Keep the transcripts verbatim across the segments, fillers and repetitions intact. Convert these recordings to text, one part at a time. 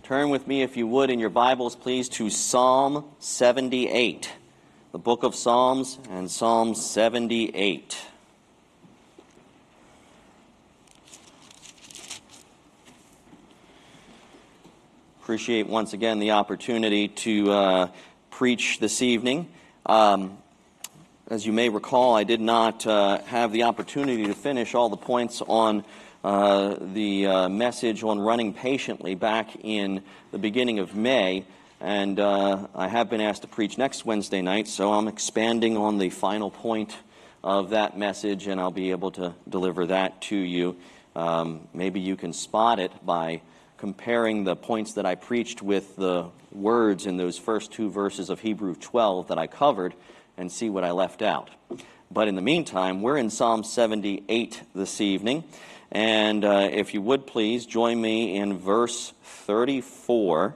Turn with me, if you would, in your Bibles, please, to Psalm seventy-eight. The book of Psalms and Psalm seventy-eight. Appreciate once again the opportunity to uh, preach this evening. Um, as you may recall, I did not uh, have the opportunity to finish all the points on uh, the uh, message on running patiently back in the beginning of May, and uh, I have been asked to preach next Wednesday night, so I'm expanding on the final point of that message, and I'll be able to deliver that to you. Um, maybe you can spot it by comparing the points that I preached with the words in those first two verses of Hebrews twelve that I covered and see what I left out. But in the meantime, we're in Psalm seventy-eight this evening, and uh, if you would please join me in verse thirty-four.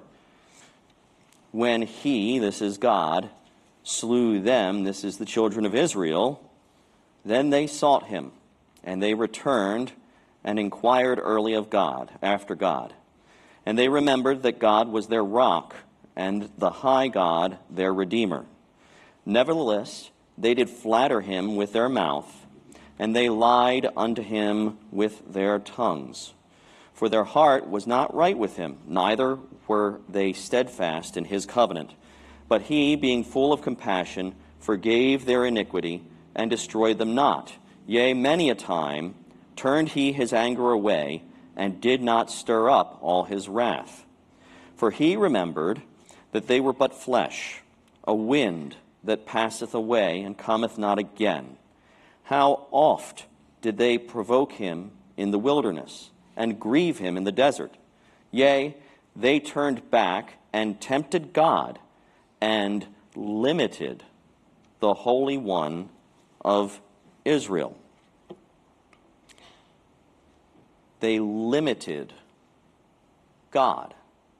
When he, this is God, slew them, this is the children of Israel, then they sought him, and they returned and inquired early of God, after God. And they remembered that God was their rock, and the high God their Redeemer. Nevertheless, they did flatter him with their mouth, and they lied unto him with their tongues. For their heart was not right with him, neither were they steadfast in his covenant. But he, being full of compassion, forgave their iniquity, and destroyed them not. Yea, many a time turned he his anger away, and did not stir up all his wrath. For he remembered that they were but flesh, a wind that passeth away, and cometh not again. How oft did they provoke him in the wilderness, and grieve him in the desert? Yea, they turned back and tempted God, and limited the Holy One of Israel. They limited God.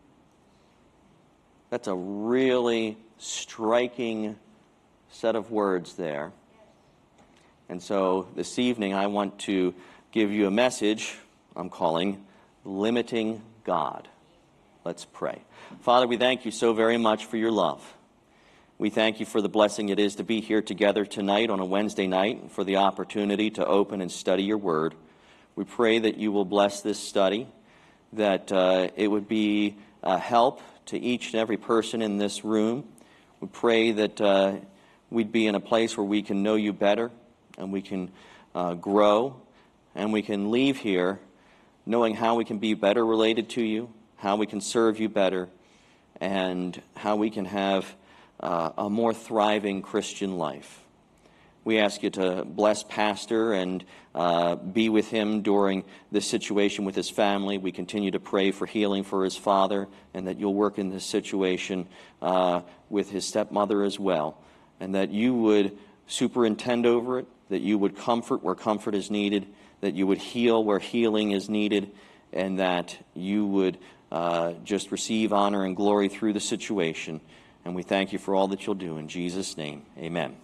That's a really striking set of words there. And so this evening I want to give you a message I'm calling Limiting God. Let's pray. Father, we thank you so very much for your love. We thank you for the blessing it is to be here together tonight on a Wednesday night, and for the opportunity to open and study your word. We pray that you will bless this study, that uh, it would be a help to each and every person in this room. We pray that uh, we'd be in a place where we can know you better, and we can uh, grow, and we can leave here knowing how we can be better related to you, how we can serve you better, and how we can have uh, a more thriving Christian life. We ask you to bless Pastor and uh, be with him during this situation with his family. We continue to pray for healing for his father, and that you'll work in this situation uh, with his stepmother as well, and that you would superintend over it, that you would comfort where comfort is needed, that you would heal where healing is needed, and that you would uh, just receive honor and glory through the situation. And we thank you for all that you'll do. In Jesus' name, amen.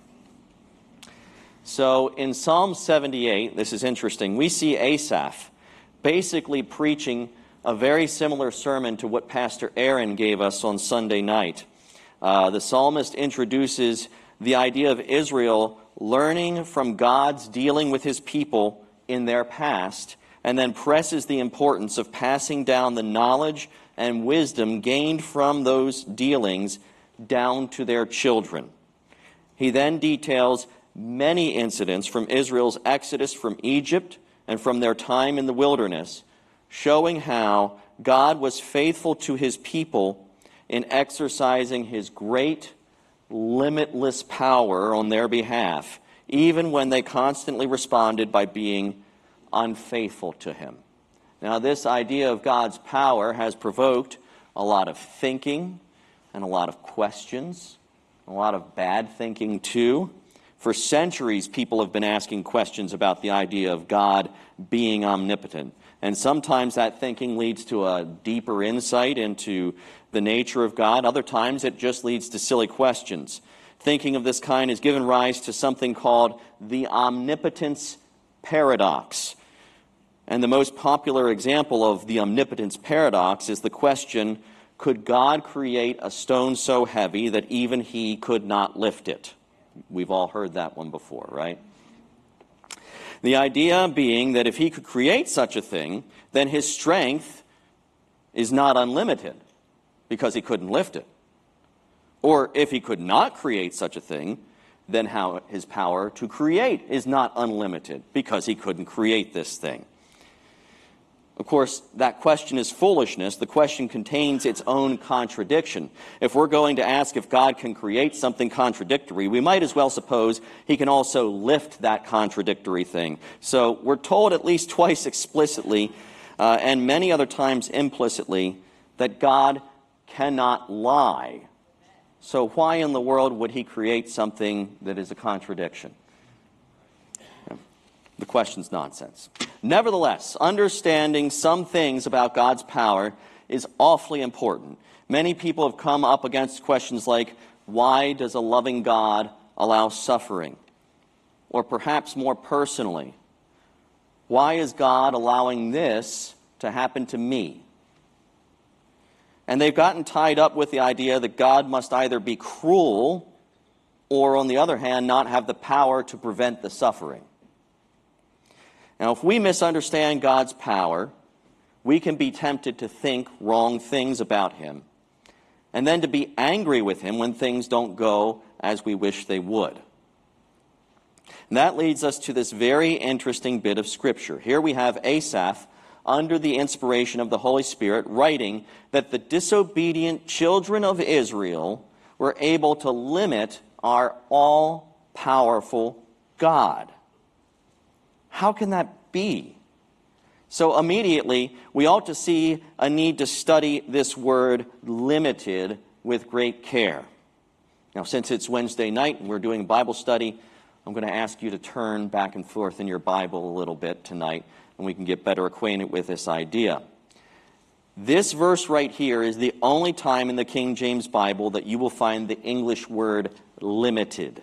So in Psalm seventy-eight, this is interesting, we see Asaph basically preaching a very similar sermon to what Pastor Aaron gave us on Sunday night. Uh, the psalmist introduces the idea of Israel learning from God's dealing with his people in their past, and then presses the importance of passing down the knowledge and wisdom gained from those dealings down to their children. He then details many incidents from Israel's exodus from Egypt and from their time in the wilderness, showing how God was faithful to his people in exercising his great, limitless power on their behalf, even when they constantly responded by being unfaithful to him. Now, this idea of God's power has provoked a lot of thinking and a lot of questions, a lot of bad thinking too. For centuries, people have been asking questions about the idea of God being omnipotent. And sometimes that thinking leads to a deeper insight into the nature of God. Other times it just leads to silly questions. Thinking of this kind has given rise to something called the omnipotence paradox. And the most popular example of the omnipotence paradox is the question, Could God create a stone so heavy that even he could not lift it? We've all heard that one before, right? The idea being that if he could create such a thing, then his strength is not unlimited because he couldn't lift it. Or if he could not create such a thing, then how his power to create is not unlimited because he couldn't create this thing. Of course, that question is foolishness. The question contains its own contradiction. If we're going to ask if God can create something contradictory, we might as well suppose he can also lift that contradictory thing. So we're told at least twice explicitly, uh, and many other times implicitly, that God cannot lie. So why in the world would he create something that is a contradiction? The question's nonsense. Nevertheless, understanding some things about God's power is awfully important. Many people have come up against questions like, why does a loving God allow suffering? Or perhaps more personally, why is God allowing this to happen to me? And they've gotten tied up with the idea that God must either be cruel or, on the other hand, not have the power to prevent the suffering. Now, if we misunderstand God's power, we can be tempted to think wrong things about him, and then to be angry with him when things don't go as we wish they would. And that leads us to this very interesting bit of Scripture. Here we have Asaph, under the inspiration of the Holy Spirit, writing that the disobedient children of Israel were able to limit our all-powerful God. How can that be? So immediately, we ought to see a need to study this word limited with great care. Now, since it's Wednesday night and we're doing Bible study, I'm going to ask you to turn back and forth in your Bible a little bit tonight, and we can get better acquainted with this idea. This verse right here is the only time in the King James Bible that you will find the English word limited.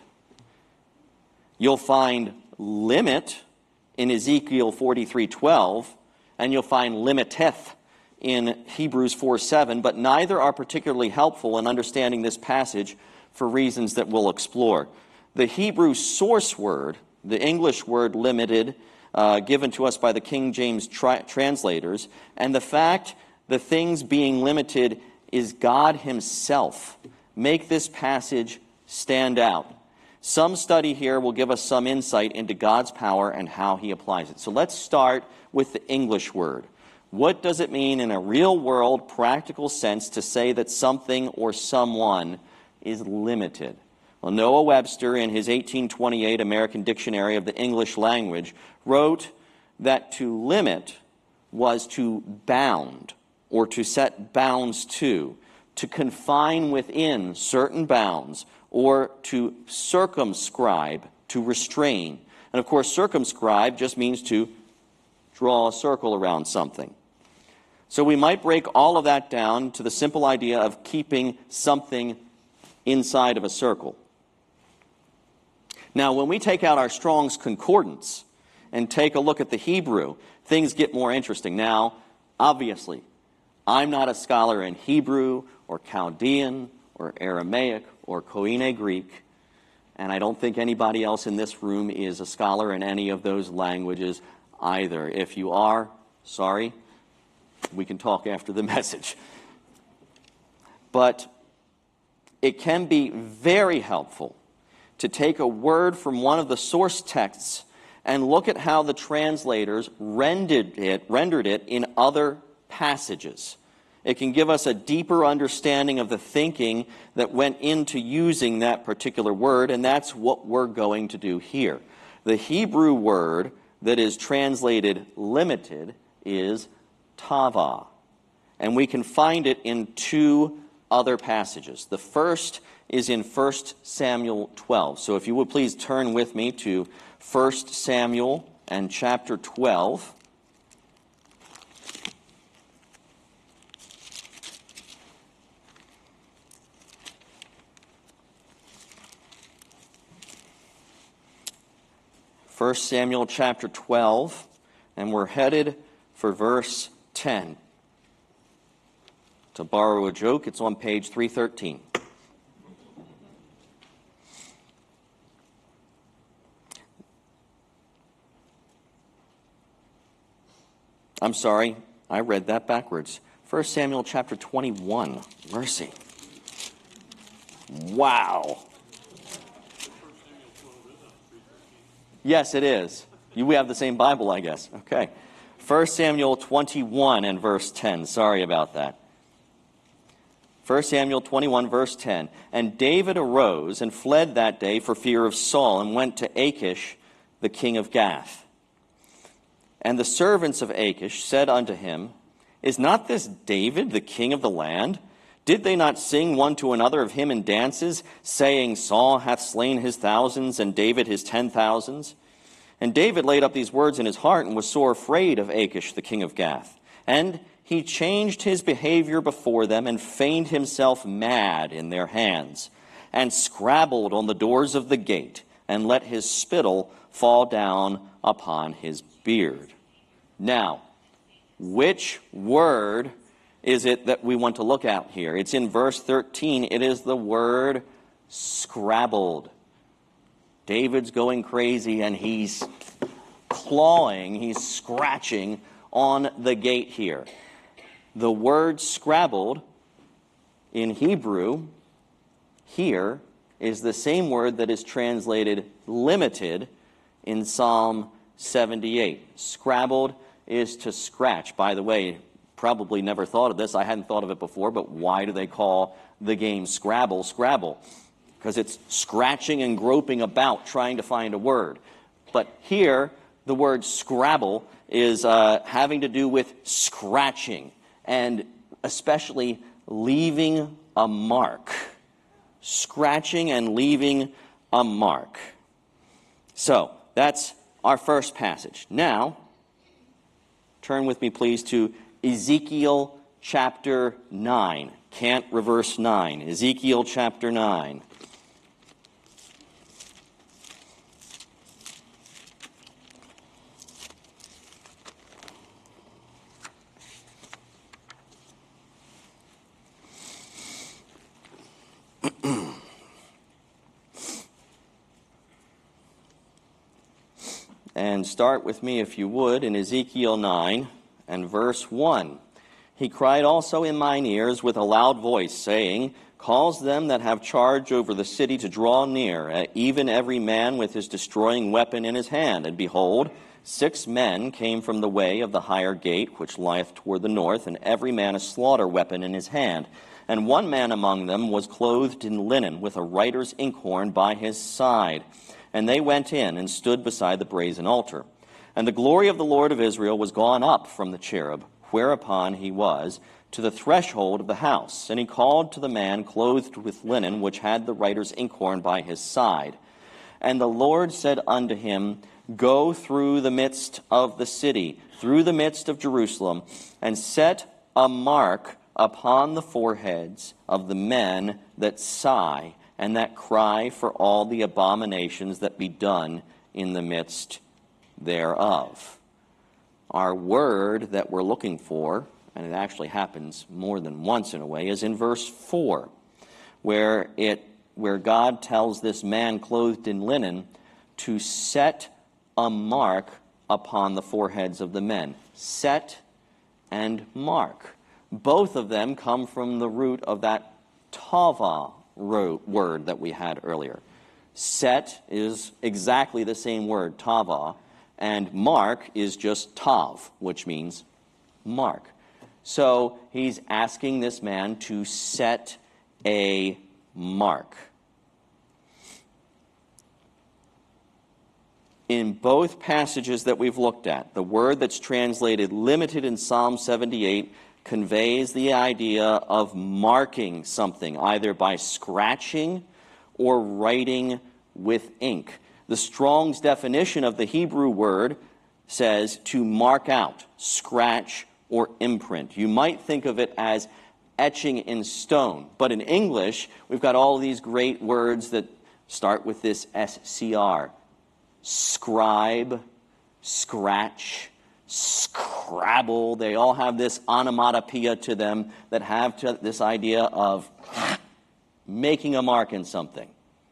You'll find limit in Ezekiel forty-three twelve, and you'll find limiteth in Hebrews four seven, but neither are particularly helpful in understanding this passage for reasons that we'll explore. The Hebrew source word, the English word limited, uh, given to us by the King James tri- translators, and the fact the things being limited is God himself, make this passage stand out. Some study here will give us some insight into God's power and how he applies it. So let's start with the English word. What does it mean in a real-world, practical sense to say that something or someone is limited? Well, Noah Webster, in his eighteen twenty-eight American Dictionary of the English Language, wrote that to limit was to bound or to set bounds to, to confine within certain bounds, or to circumscribe, to restrain. And of course, circumscribe just means to draw a circle around something. So we might break all of that down to the simple idea of keeping something inside of a circle. Now, when we take out our Strong's Concordance and take a look at the Hebrew, things get more interesting. Now, obviously, I'm not a scholar in Hebrew or Chaldean or Aramaic or Koine Greek, and I don't think anybody else in this room is a scholar in any of those languages either. If you are, sorry, we can talk after the message. But it can be very helpful to take a word from one of the source texts and look at how the translators rendered it, rendered it in other passages. It can give us a deeper understanding of the thinking that went into using that particular word, and that's what we're going to do here. The Hebrew word that is translated limited is tava, and we can find it in two other passages. The first is in First Samuel twelve. So if you would please turn with me to First Samuel and chapter twelve. First Samuel chapter twelve, and we're headed for verse ten. To borrow a joke, it's on page three thirteen. I'm sorry, I read that backwards. First Samuel chapter twenty-one. Mercy. Wow. Yes, it is. You, we have the same Bible, I guess. Okay. First Samuel twenty-one and verse ten. Sorry about that. First Samuel twenty-one, verse ten. And David arose and fled that day for fear of Saul, and went to Achish, the king of Gath. And the servants of Achish said unto him, Is not this David, the king of the land? Did they not sing one to another of him in dances, saying, Saul hath slain his thousands, and David his ten thousands? And David laid up these words in his heart, and was sore afraid of Achish, the king of Gath. And he changed his behavior before them, and feigned himself mad in their hands, and scrabbled on the doors of the gate, and let his spittle fall down upon his beard. Now, which word is it that we want to look at here? It's in verse thirteen. It is the word scrabbled. David's going crazy, and he's clawing, he's scratching on the gate here. The word scrabbled in Hebrew here is the same word that is translated limited in Psalm seventy-eight. Scrabbled is to scratch. By the way, probably never thought of this. I hadn't thought of it before, but why do they call the game Scrabble Scrabble? Because it's scratching and groping about trying to find a word. But here, the word Scrabble is uh, having to do with scratching, and especially leaving a mark. Scratching and leaving a mark. So, that's our first passage. Now, turn with me, please, to Ezekiel chapter nine. Can't reverse nine. Ezekiel chapter nine. And start with me, if you would, in Ezekiel nine and verse one. He cried also in mine ears with a loud voice, saying, Cause them that have charge over the city to draw near, even every man with his destroying weapon in his hand. And behold, six men came from the way of the higher gate, which lieth toward the north, and every man a slaughter weapon in his hand. And one man among them was clothed in linen, with a writer's inkhorn by his side. And they went in and stood beside the brazen altar. And the glory of the Lord of Israel was gone up from the cherub, whereupon he was, to the threshold of the house. And he called to the man clothed with linen, which had the writer's inkhorn by his side. And the Lord said unto him, Go through the midst of the city, through the midst of Jerusalem, and set a mark upon the foreheads of the men that sigh, and that cry for all the abominations that be done in the midst thereof. Our word that we're looking for, and it actually happens more than once in a way, is in verse four, where it where God tells this man clothed in linen to set a mark upon the foreheads of the men. Set and mark. Both of them come from the root of that tava word that we had earlier. Set is exactly the same word, tava, and mark is just tav, which means mark. So he's asking this man to set a mark. In both passages that we've looked at, the word that's translated limited in Psalm seventy-eight conveys the idea of marking something, either by scratching or writing with ink. The Strong's definition of the Hebrew word says to mark out, scratch, or imprint. You might think of it as etching in stone, but in English, we've got all these great words that start with this S C R. Scribe, scratch, scratch. Scrabble. They all have this onomatopoeia to them that have to, this idea of making a mark in something.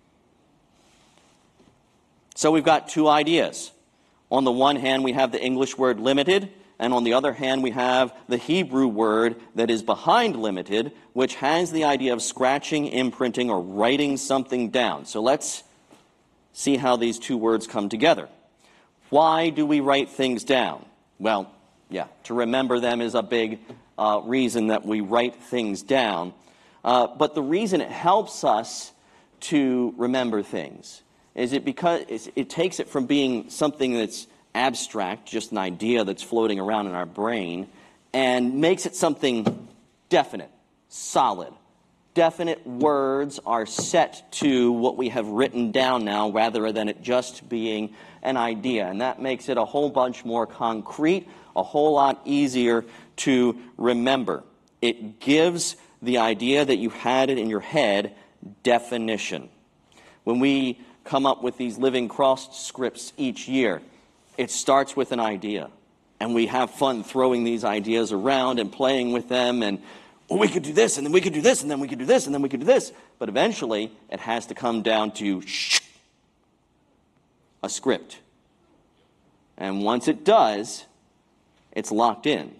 So we've got two ideas. On the one hand, we have the English word limited, and on the other hand, we have the Hebrew word that is behind limited, which has the idea of scratching, imprinting, or writing something down. So let's see how these two words come together. Why do we write things down? Well, yeah, to remember them is a big uh, reason that we write things down. Uh, but the reason it helps us to remember things is it because it takes it from being something that's abstract, just an idea that's floating around in our brain, and makes it something definite, solid. Definite words are set to what we have written down now rather than it just being an idea. And that makes it a whole bunch more concrete, a whole lot easier to remember. It gives the idea that you had it in your head definition. When we come up with these Living Cross scripts each year, it starts with an idea. And we have fun throwing these ideas around and playing with them, and oh, we could do this, and then we could do this, and then we could do this, and then we could do this. But eventually, it has to come down to shh, a script. And once it does, it's locked in.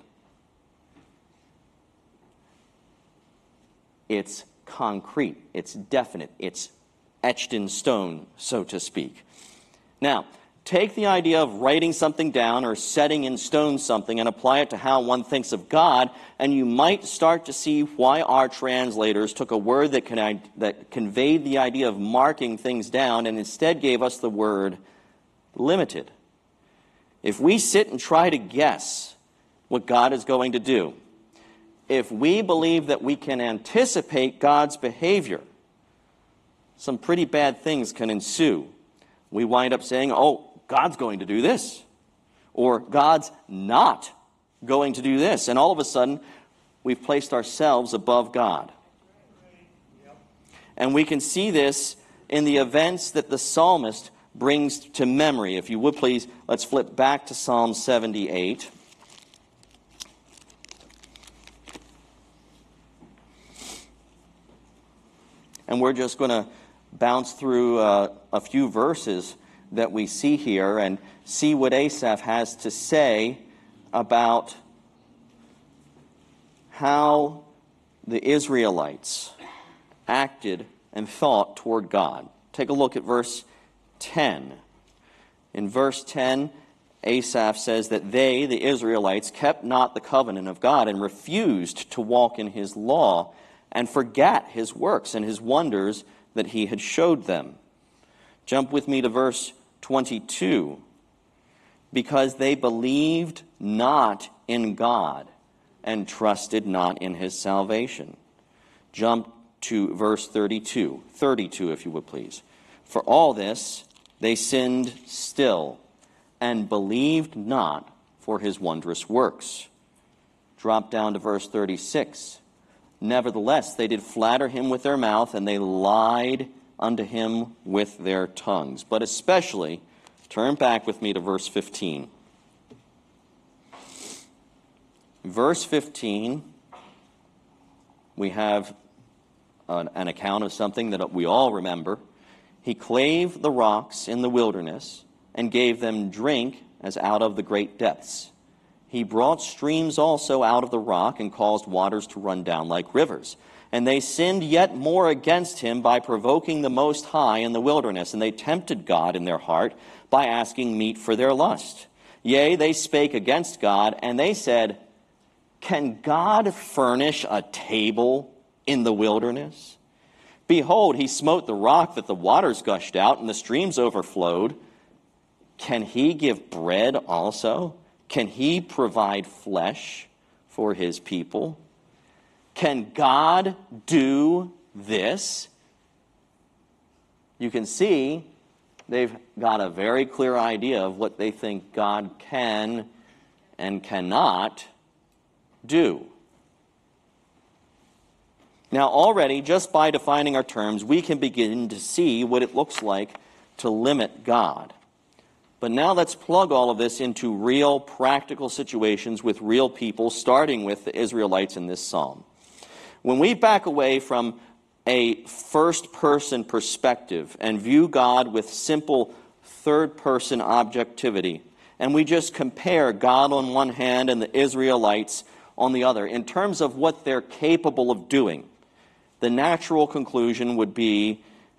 It's concrete. It's definite. It's etched in stone, so to speak. Now, take the idea of writing something down or setting in stone something and apply it to how one thinks of God, and you might start to see why our translators took a word that, can, that conveyed the idea of marking things down and instead gave us the word limited. If we sit and try to guess what God is going to do, if we believe that we can anticipate God's behavior, some pretty bad things can ensue. We wind up saying, oh, God's going to do this, or God's not going to do this. And all of a sudden, we've placed ourselves above God. And we can see this in the events that the psalmist brings to memory. If you would please, let's flip back to Psalm seventy-eight. And we're just going to bounce through uh, a few verses that we see here and see what Asaph has to say about how the Israelites acted and thought toward God. Take a look at verse ten. In verse ten, Asaph says that they, the Israelites, kept not the covenant of God and refused to walk in his law and forgot his works and his wonders that he had showed them. Jump with me to verse twenty-two. Because they believed not in God and trusted not in his salvation. Jump to verse thirty-two. thirty-two, if you would please. For all this they sinned still and believed not for his wondrous works. Drop down to verse thirty-six. Nevertheless, they did flatter him with their mouth, and they lied unto him with their tongues. But especially, turn back with me to verse fifteen. Verse fifteen, we have an, an account of something that we all remember. He clave the rocks in the wilderness and gave them drink as out of the great depths. He brought streams also out of the rock and caused waters to run down like rivers. And they sinned yet more against him by provoking the Most High in the wilderness. And they tempted God in their heart by asking meat for their lust. Yea, they spake against God, and they said, Can God furnish a table in the wilderness? Behold, he smote the rock that the waters gushed out, and the streams overflowed. Can he give bread also? Can he provide flesh for his people? Can God do this? You can see they've got a very clear idea of what they think God can and cannot do. Now, already, just by defining our terms, we can begin to see what it looks like to limit God. But now let's plug all of this into real practical situations with real people, starting with the Israelites in this psalm. When we back away from a first-person perspective and view God with simple third-person objectivity, and we just compare God on one hand and the Israelites on the other, in terms of what they're capable of doing, the natural conclusion would be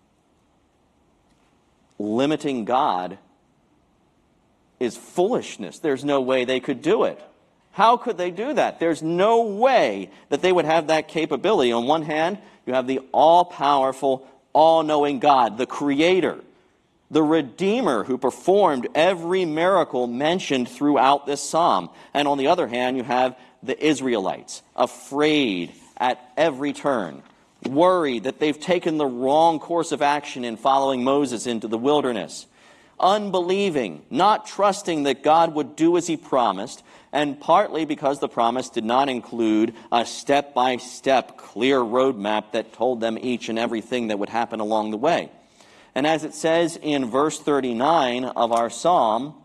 limiting God is foolishness. There's no way they could do it. How could they do that? There's no way that they would have that capability. On one hand, you have the all-powerful, all-knowing God, the Creator, the Redeemer who performed every miracle mentioned throughout this psalm. And on the other hand, you have the Israelites, afraid at every turn, worried that they've taken the wrong course of action in following Moses into the wilderness, unbelieving, not trusting that God would do as he promised, and partly because the promise did not include a step-by-step clear roadmap that told them each and everything that would happen along the way. And as it says in verse thirty-nine of our psalm,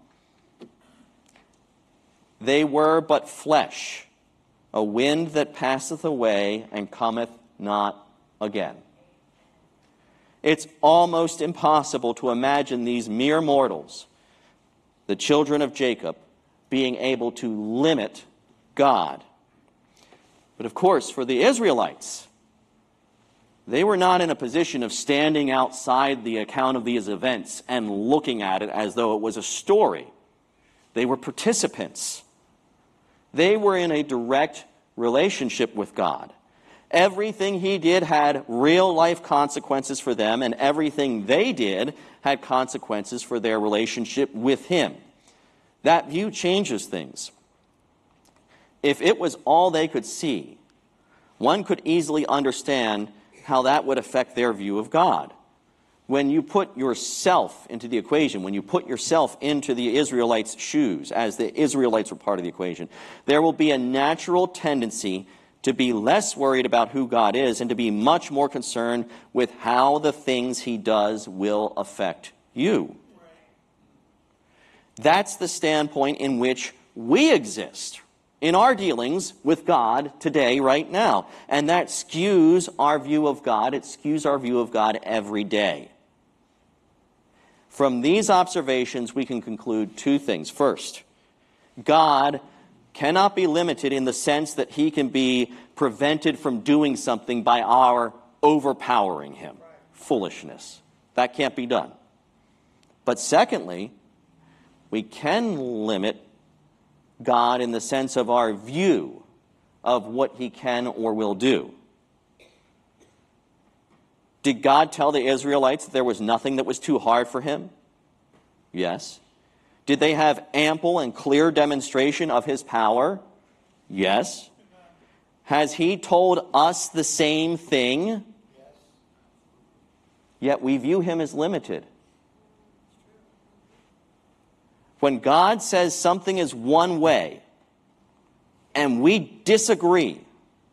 they were but flesh, a wind that passeth away and cometh not again. It's almost impossible to imagine these mere mortals, the children of Jacob, being able to limit God. But of course, for the Israelites, they were not in a position of standing outside the account of these events and looking at it as though it was a story. They were participants. They were in a direct relationship with God. Everything he did had real-life consequences for them, and everything they did had consequences for their relationship with him. That view changes things. If it was all they could see, one could easily understand how that would affect their view of God. When you put yourself into the equation, when you put yourself into the Israelites' shoes, as the Israelites were part of the equation, there will be a natural tendency to be less worried about who God is and to be much more concerned with how the things he does will affect you. That's the standpoint in which we exist in our dealings with God today, right now. And that skews our view of God. It skews our view of God every day. From these observations, we can conclude two things. First, God cannot be limited in the sense that he can be prevented from doing something by our overpowering him. Foolishness. That can't be done. But secondly, we can limit God in the sense of our view of what he can or will do. Did God tell the Israelites that there was nothing that was too hard for him? Yes. Did they have ample and clear demonstration of his power? Yes. Has he told us the same thing? Yet we view him as limited. When God says something is one way and we disagree,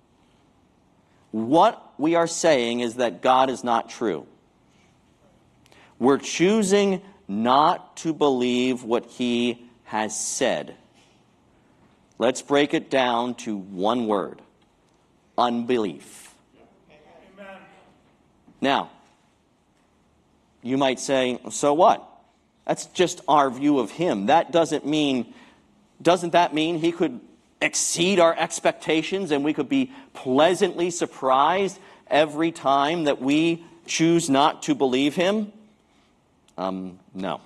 what we are saying is that God is not true. We're choosing not to believe what he has said. Let's break it down to one word: unbelief. Amen. Now, you might say, so what? That's just our view of him. That doesn't mean, doesn't that mean he could exceed our expectations and we could be pleasantly surprised every time that we choose not to believe him? Um, no.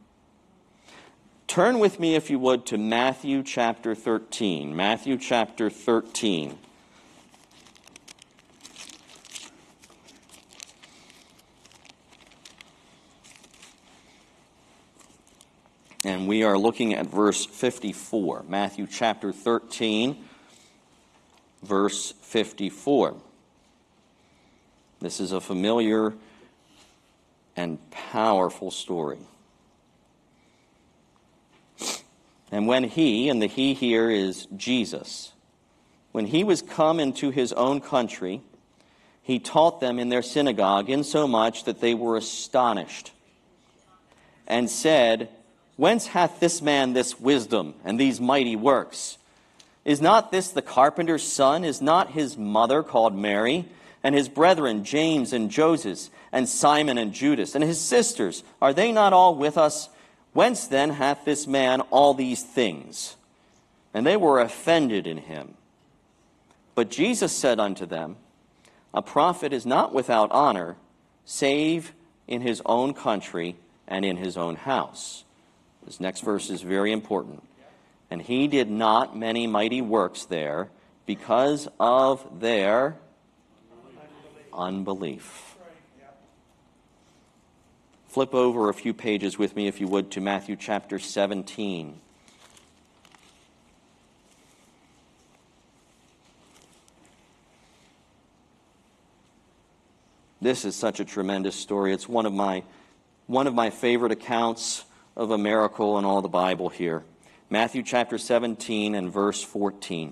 Turn with me, if you would, to Matthew chapter thirteen. Matthew chapter thirteen. And we are looking at verse fifty-four. Matthew chapter thirteen, verse fifty-four. This is a familiar and powerful story. And when he, and the he here is Jesus, when he was come into his own country, he taught them in their synagogue, insomuch that they were astonished, and said, Whence hath this man this wisdom and these mighty works? Is not this the carpenter's son? Is not his mother called Mary? And his brethren James and Joses, and Simon and Judas, and his sisters, are they not all with us? Whence then hath this man all these things? And they were offended in him. But Jesus said unto them, A prophet is not without honor, save in his own country and in his own house. This next verse is very important. And he did not many mighty works there because of their unbelief. Flip over a few pages with me, if you would, to Matthew chapter seventeen. This is such a tremendous story. It's one of my one of my favorite accounts of a miracle in all the Bible here. Matthew chapter seventeen and verse fourteen.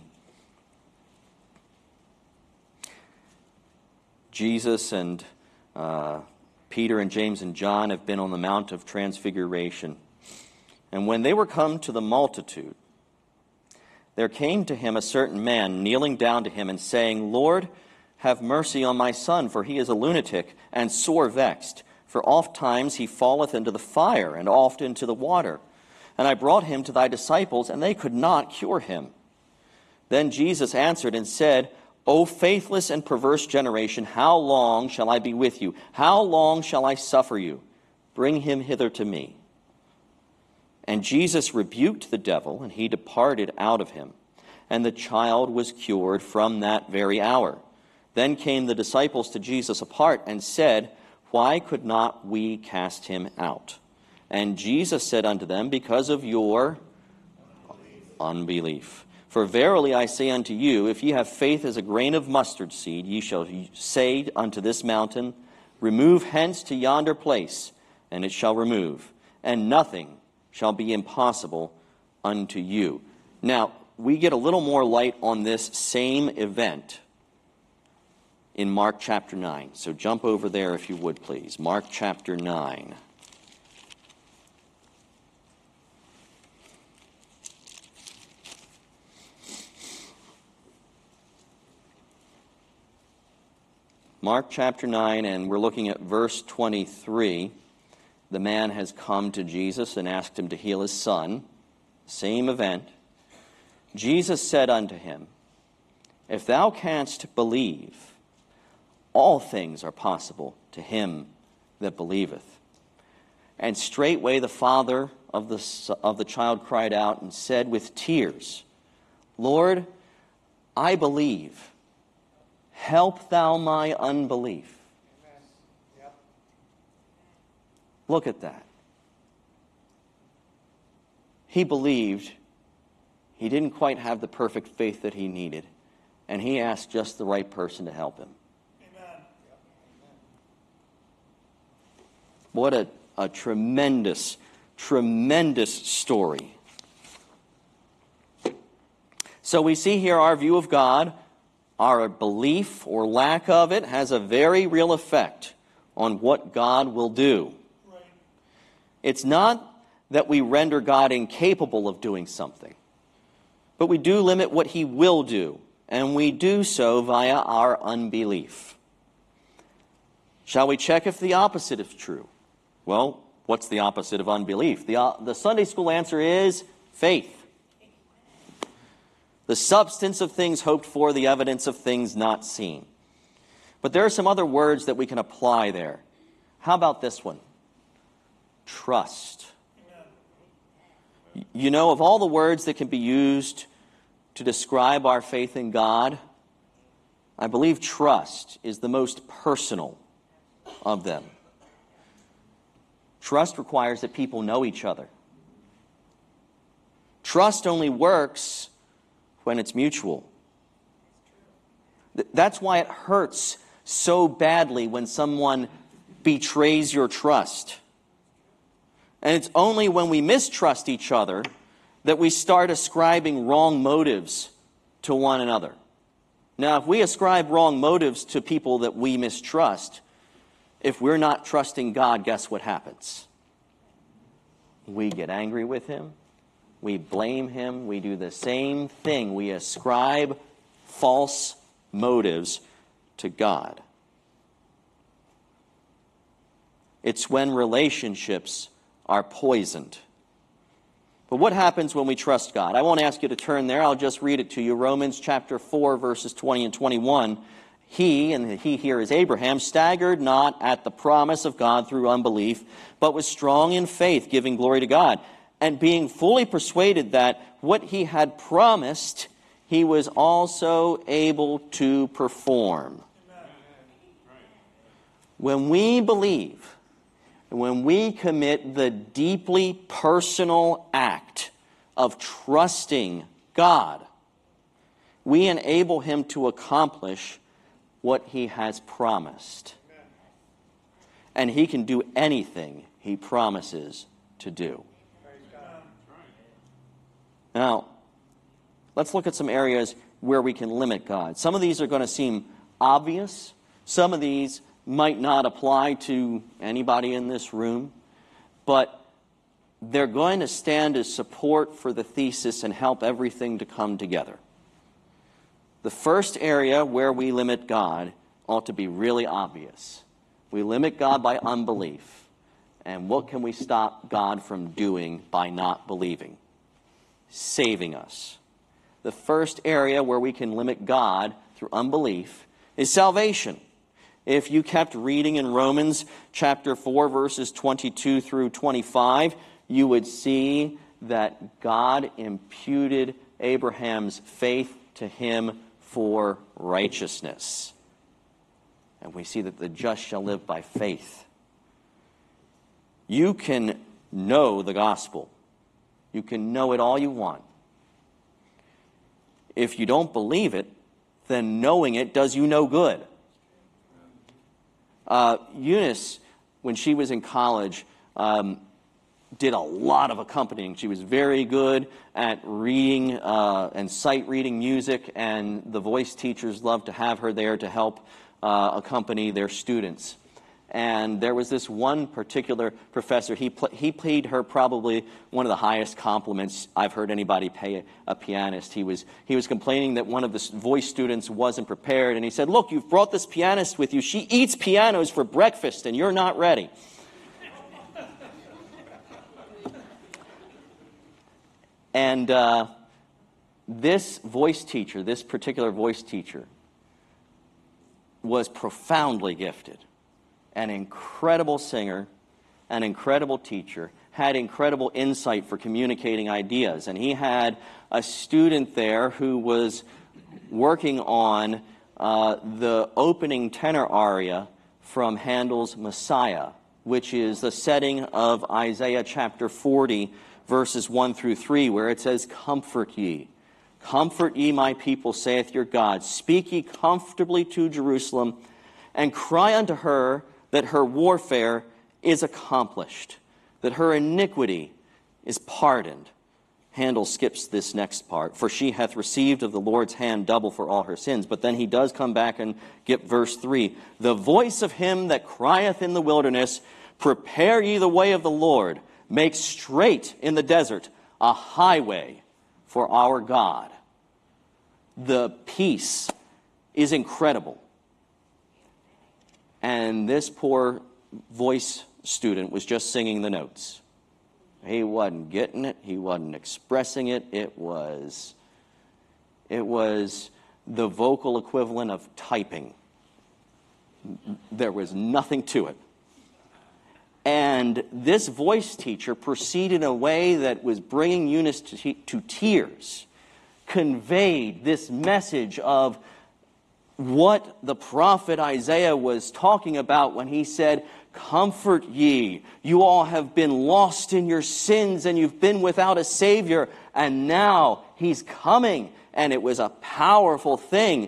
Jesus and uh, Peter and James and John have been on the Mount of Transfiguration. And when they were come to the multitude, there came to him a certain man, kneeling down to him and saying, Lord, have mercy on my son, for he is a lunatic and sore vexed. For oft times he falleth into the fire, and oft into the water. And I brought him to thy disciples, and they could not cure him. Then Jesus answered and said, O faithless and perverse generation, how long shall I be with you? How long shall I suffer you? Bring him hither to me. And Jesus rebuked the devil, and he departed out of him. And the child was cured from that very hour. Then came the disciples to Jesus apart and said, Why could not we cast him out? And Jesus said unto them, Because of your unbelief. For verily I say unto you, if ye have faith as a grain of mustard seed, ye shall say unto this mountain, Remove hence to yonder place, and it shall remove, and nothing shall be impossible unto you. Now, we get a little more light on this same event in Mark chapter nine. So jump over there if you would, please. Mark chapter nine. Mark chapter nine, and we're looking at verse twenty-three. The man has come to Jesus and asked him to heal his son. Same event. Jesus said unto him, If thou canst believe, all things are possible to him that believeth. And straightway the father of the, of the child cried out and said with tears, Lord, I believe. Help thou my unbelief. Yep. Look at that. He believed. He didn't quite have the perfect faith that he needed. And he asked just the right person to help him. Amen. What a, a tremendous, tremendous story. So we see here our view of God. Our belief or lack of it has a very real effect on what God will do. Right. It's not that we render God incapable of doing something, but we do limit what he will do, and we do so via our unbelief. Shall we check if the opposite is true? Well, what's the opposite of unbelief? The, uh, the Sunday school answer is faith. The substance of things hoped for, the evidence of things not seen. But there are some other words that we can apply there. How about this one? Trust. Amen. You know, of all the words that can be used to describe our faith in God, I believe trust is the most personal of them. Trust requires that people know each other. Trust only works when it's mutual. That's why it hurts so badly when someone betrays your trust. And it's only when we mistrust each other that we start ascribing wrong motives to one another. Now, if we ascribe wrong motives to people that we mistrust, if we're not trusting God, guess what happens? we get angry with him. We blame him. We do the same thing. We ascribe false motives to God. It's when relationships are poisoned. But what happens when we trust God? I won't ask you to turn there. I'll just read it to you. Romans chapter four, verses twenty and twenty-one. He, and he here is Abraham, staggered not at the promise of God through unbelief, but was strong in faith, giving glory to God, and being fully persuaded that what he had promised, he was also able to perform. When we believe, when we commit the deeply personal act of trusting God, we enable him to accomplish what he has promised. And he can do anything he promises to do. Now, let's look at some areas where we can limit God. Some of these are going to seem obvious. Some of these might not apply to anybody in this room, but they're going to stand as support for the thesis and help everything to come together. The first area where we limit God ought to be really obvious. We limit God by unbelief. And what can we stop God from doing by not believing? Saving us. The first area where we can limit God through unbelief is salvation. If you kept reading in Romans chapter four, verses twenty-two through twenty-five, you would see that God imputed Abraham's faith to him for righteousness. And we see that the just shall live by faith. You can know the gospel. You can know it all you want. If you don't believe it, then knowing it does you no good. Uh, Eunice, when she was in college, um, did a lot of accompanying. She was very good at reading uh, and sight reading music, and the voice teachers loved to have her there to help uh, accompany their students. And there was this one particular professor, he, pl- he paid her probably one of the highest compliments I've heard anybody pay a, a pianist. He was, he was complaining that one of the voice students wasn't prepared, and he said, "Look, you've brought this pianist with you. She eats pianos for breakfast, and you're not ready." And uh, this voice teacher, this particular voice teacher, was profoundly gifted. An incredible singer, an incredible teacher, had incredible insight for communicating ideas. And he had a student there who was working on uh, the opening tenor aria from Handel's Messiah, which is the setting of Isaiah chapter forty, verses one through three, where it says, "Comfort ye. Comfort ye, my people, saith your God. Speak ye comfortably to Jerusalem, and cry unto her that her warfare is accomplished, that her iniquity is pardoned." Handel skips this next part. "For she hath received of the Lord's hand double for all her sins." But then he does come back and get verse three. "The voice of him that crieth in the wilderness, prepare ye the way of the Lord. Make straight in the desert a highway for our God." The peace is incredible. And this poor voice student was just singing the notes. He wasn't getting it. He wasn't expressing it. It was, it was the vocal equivalent of typing. There was nothing to it. And this voice teacher proceeded in a way that was bringing Eunice to, to tears, conveyed this message of what the prophet Isaiah was talking about when he said, "Comfort ye. You all have been lost in your sins and you've been without a Savior, and now He's coming." And it was a powerful thing.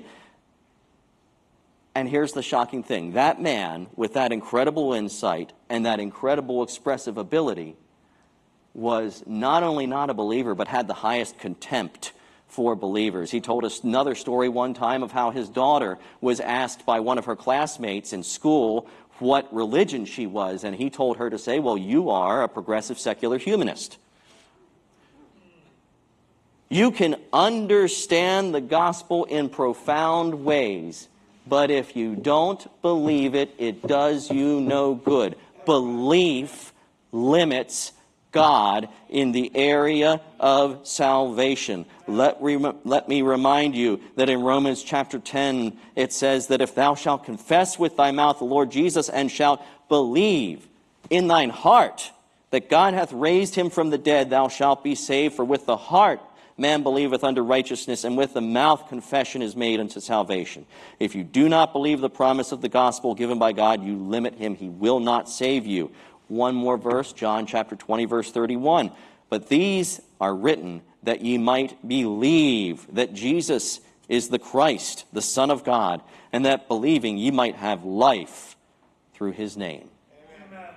And here's the shocking thing. That man, with that incredible insight and that incredible expressive ability, was not only not a believer, but had the highest contempt for believers. He told us another story one time of how his daughter was asked by one of her classmates in school what religion she was, and he told her to say, well, you are a progressive secular humanist. You can understand the gospel in profound ways, but if you don't believe it, it does you no good. Belief limits God in the area of salvation. Let, rem- let me remind you that in Romans chapter ten, it says that if thou shalt confess with thy mouth the Lord Jesus and shalt believe in thine heart that God hath raised him from the dead, thou shalt be saved. For with the heart man believeth unto righteousness, and with the mouth confession is made unto salvation. If you do not believe the promise of the gospel given by God, you limit him. He will not save you. One more verse, John chapter twenty, verse thirty-one. But these are written that ye might believe that Jesus is the Christ, the Son of God, and that believing ye might have life through his name. Amen.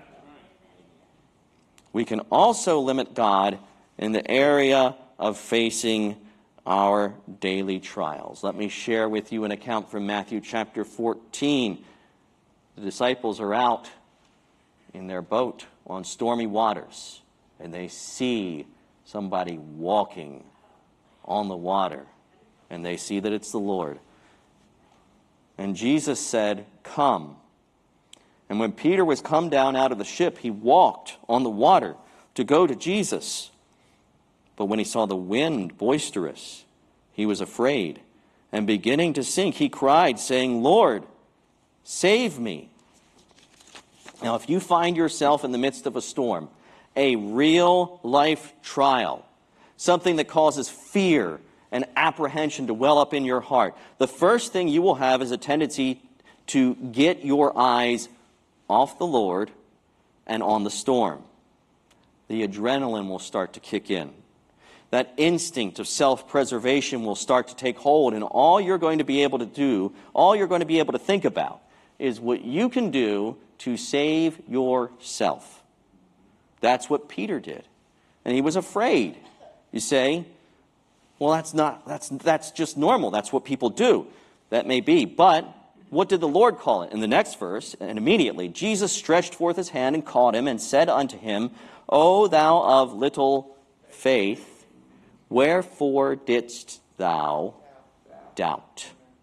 We can also limit God in the area of facing our daily trials. Let me share with you an account from Matthew chapter fourteen. The disciples are out in their boat on stormy waters, and they see somebody walking on the water, and they see that it's the Lord. And Jesus said, "Come." And when Peter was come down out of the ship, he walked on the water to go to Jesus. But when he saw the wind boisterous, he was afraid, and beginning to sink, he cried, saying, "Lord, save me." Now, if you find yourself in the midst of a storm, a real life trial, something that causes fear and apprehension to well up in your heart, the first thing you will have is a tendency to get your eyes off the Lord and on the storm. The adrenaline will start to kick in. That instinct of self-preservation will start to take hold, and all you're going to be able to do, all you're going to be able to think about is what you can do to save yourself. That's what Peter did. And he was afraid. You say, well, that's not, that's, that's just normal. That's what people do. That may be. But what did the Lord call it? In the next verse, and immediately, Jesus stretched forth his hand and caught him and said unto him, O thou of little faith, wherefore didst thou doubt?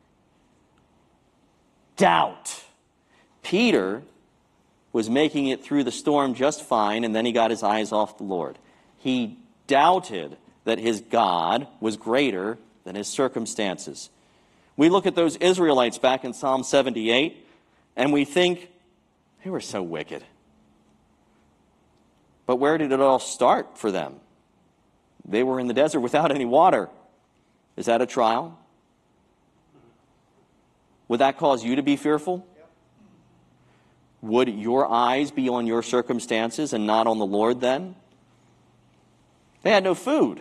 Doubt. Peter was making it through the storm just fine, and then he got his eyes off the Lord. He doubted that his God was greater than his circumstances. We look at those Israelites back in Psalm seventy-eight, and we think, they were so wicked. But where did it all start for them? They were in the desert without any water. Is that a trial? Would that cause you to be fearful? Would your eyes be on your circumstances and not on the Lord then? They had no food.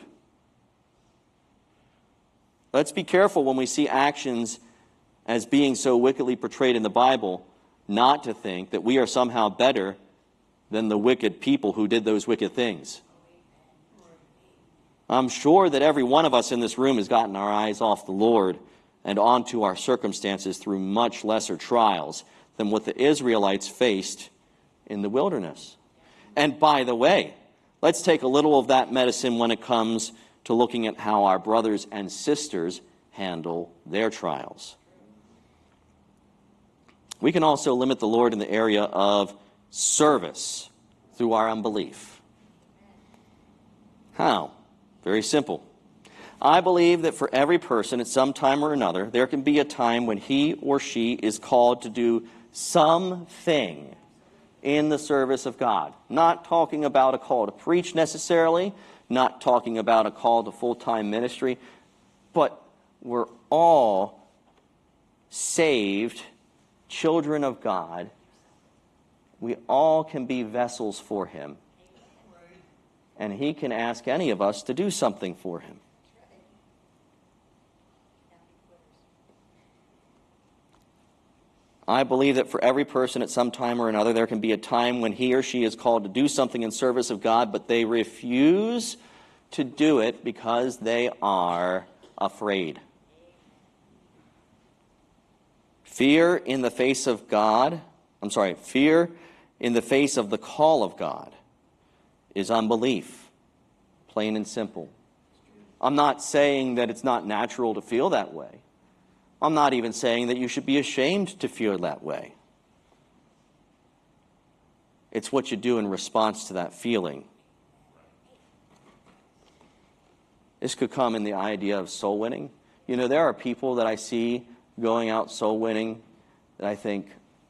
Let's be careful when we see actions as being so wickedly portrayed in the Bible, not to think that we are somehow better than the wicked people who did those wicked things. I'm sure that every one of us in this room has gotten our eyes off the Lord and onto our circumstances through much lesser trials than what the Israelites faced in the wilderness. And by the way, let's take a little of that medicine when it comes to looking at how our brothers and sisters handle their trials. We can also limit the Lord in the area of service through our unbelief. How? Very simple. I believe that for every person at some time or another, there can be a time when he or she is called to do something in the service of God. Not talking about a call to preach necessarily, not talking about a call to full-time ministry, but we're all saved children of God. We all can be vessels for him. And he can ask any of us to do something for him. I believe that for every person at some time or another, there can be a time when he or she is called to do something in service of God, but they refuse to do it because they are afraid. Fear in the face of God, I'm sorry, fear in the face of the call of God is unbelief, plain and simple. I'm not saying that it's not natural to feel that way. I'm not even saying that you should be ashamed to feel that way. It's what you do in response to that feeling. This could come in the idea of soul winning. You know, there are people that I see going out soul winning that I think,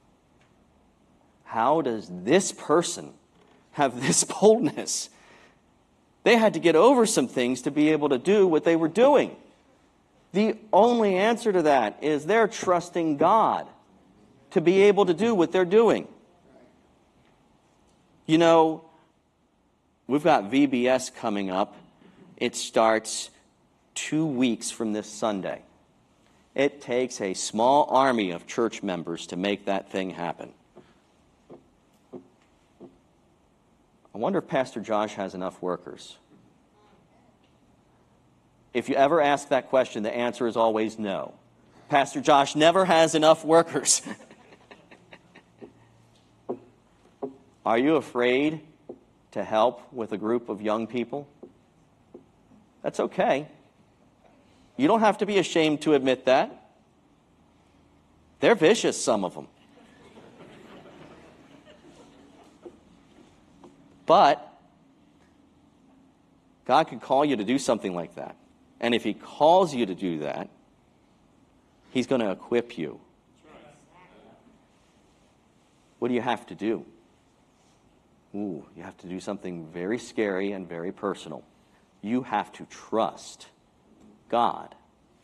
how does this person have this boldness? They had to get over some things to be able to do what they were doing. The only answer to that is they're trusting God to be able to do what they're doing. You know, we've got V B S coming up. It starts two weeks from this Sunday. It takes a small army of church members to make that thing happen. I wonder if Pastor Josh has enough workers. If you ever ask that question, the answer is always no. Pastor Josh never has enough workers. Are you afraid to help with a group of young people? That's okay. You don't have to be ashamed to admit that. They're vicious, some of them. But God could call you to do something like that. And if He calls you to do that, He's going to equip you. What do you have to do? Ooh, you have to do something very scary and very personal. You have to trust God.